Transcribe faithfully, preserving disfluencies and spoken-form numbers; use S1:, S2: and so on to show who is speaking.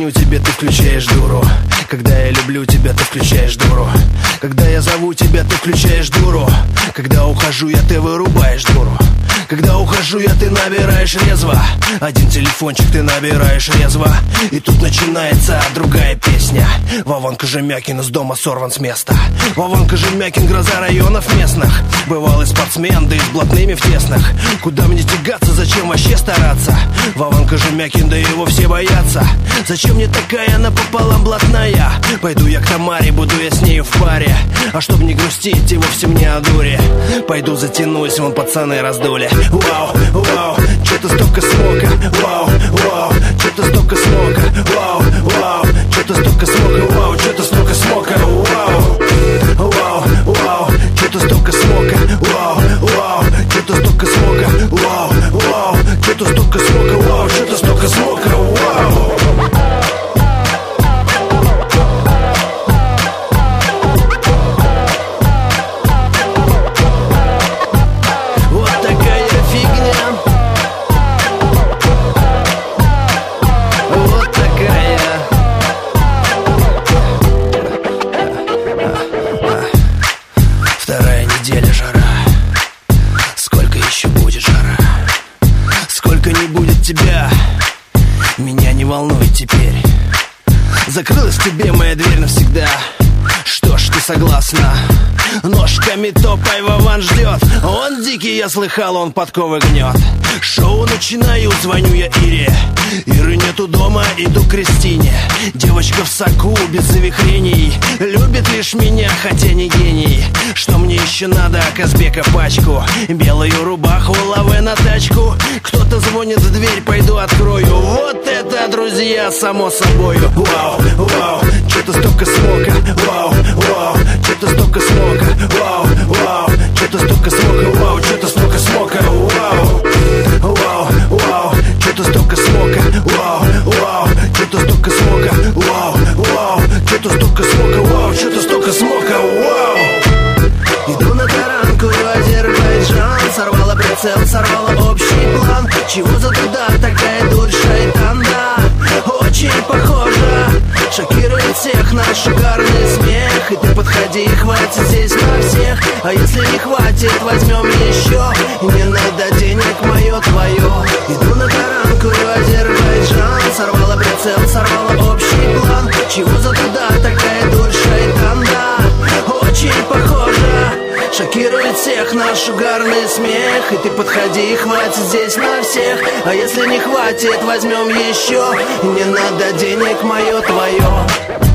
S1: звоню тебе, ты включаешь дуру. Когда я люблю тебя, ты включаешь дуру. Когда я зову тебя, ты включаешь дуру. Когда ухожу я, ты вырубаешь дуру. Когда ухожу я, ты набираешь резво. Один телефончик ты набираешь резво. И тут начинается другая песня. Вован Кожемякин из дома сорван с места. Вован Кожемякин, гроза районов местных. Бывалый спортсмен, да и с блатными в тесных. Куда мне тягаться, зачем вообще стараться? Вован Кожемякин, да его все боятся. Зачем мне такая напополам блатная? Пойду я к Тамаре, буду я с нею в паре. А чтоб не грустить, и вовсе мне о дуре, пойду затянусь, вон пацаны раздули. Вау, вау, что-то столько смока. Вау, вау, что-то столько смока. Вау, вау, что-то столько смока. Вау, что-то столько смока. Вау, вау, вау, что-то столько смока. Вау, вау, что-то столько смока. Вау, вау, что-то столько смока. Вау, что-то столько смока. Вау. Вторая неделя жара. Сколько еще будет жара? Сколько не будет тебя, меня не волнует теперь. Закрылась тебе моя дверь навсегда. Что ж, ты согласна? Ножками топай, Вован ждет. Он дикий, я слыхал, он подковы гнет. Шоу начинаю, звоню я Ире. Иры нету дома, иду к Кристине. Девочка в соку, без завихрений. Любит лишь меня, хотя не гений. Что мне еще надо, Казбека пачку, белую рубаху, лаве на тачку. Кто-то звонит в дверь, пойду открою. Вот это, друзья, само собою. Вау, вау, что-то столько смока. Вау, вау, что-то столько смока. Вау, вау, что-то столько смока. Вау, что-то столько смока. Вау, вау, вау, что-то столько смока. Вау, вау, что-то столько смока. Вау, вау, что-то столько смока. Вау, что-то столько смока. Вау. Иду на таранку в Азербайджан. Сорвала прицел, сорвала общий план. Чего за туда такая дурь, шайтан, да? Очень похожа. Шокирует всех наш шикарный смех. И ты подходи, хватит здесь на всех. А если не хватит, возьмем еще. И не надо денег, мое твое. Иду на таранку в Азербайджан. Сорвала прицел, сорвала общий план. Чего за туда такая дурь, шайтан, да? Очень похожа. Шокирует всех наш угарный смех. И ты подходи, хватит здесь на всех. А если не хватит, возьмем еще. И не надо денег, мое твое.